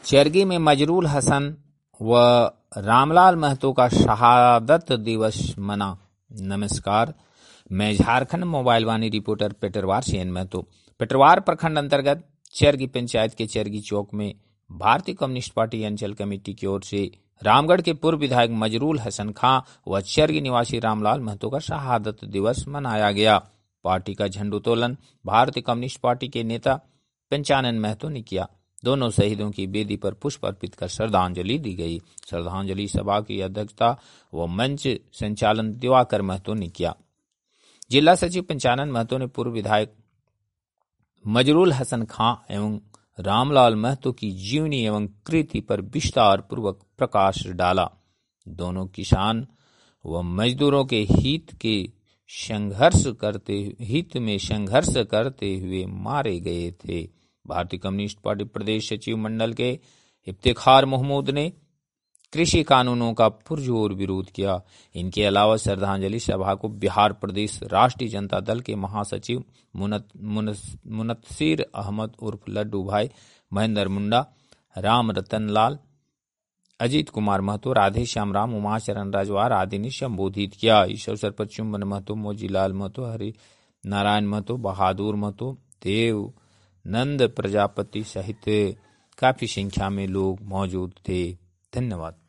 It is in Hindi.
चरगी में मजरूल हसन व रामलाल महतो का शहादत दिवस मना। नमस्कार, मैं Jharkhand mobile Vani reporter Petarwar CN Mahto. Petarwar प्रखंड अंतर्गत चरगी पंचायत के चरगी चौक में भारतीय कम्युनिस्ट पार्टी अंचल कमेटी की ओर से रामगढ़ के पूर्व विधायक मजरूल हसन खां व चरगी निवासी रामलाल महतो का शहादत दिवस मनाया गया। पार्टी का झंडोत्तोलन भारतीय कम्युनिस्ट पार्टी के नेता पंचानन महतो ने किया। दोनों शहीदों की वेदी पर पुष्प अर्पित कर श्रद्धांजलि दी गई। श्रद्धांजलि सभा की अध्यक्षता व मंच संचालन दिवाकर महतो ने किया। जिला सचिव पंचानन महतो ने पूर्व विधायक मजरूल हसन खां एवं रामलाल महतो की जीवनी एवं कृति पर विस्तार पूर्वक प्रकाश डाला। दोनों किसान व मजदूरों के हित में संघर्ष करते हुए मारे गए थे। भारतीय कम्युनिस्ट पार्टी प्रदेश सचिव मंडल के इफ्तिखार महमूद ने कृषि कानूनों का पुरजोर विरोध किया। इनके अलावा श्रद्धांजलि सभा को बिहार प्रदेश राष्ट्रीय जनता दल के महासचिव मुनत्सिर अहमद उर्फ लड्डू भाई, महेंद्र मुंडा, राम रतन लाल, अजीत कुमार महतो, राधे श्याम राम, उमाचरण राजवार आदि ने संबोधित किया। इस अवसर पर चुम्बन महतो, मोजीलाल महतो, हरि नारायण महतो, बहादुर महतो, देव नंद प्रजापति सहित काफी संख्या में लोग मौजूद थे। धन्यवाद।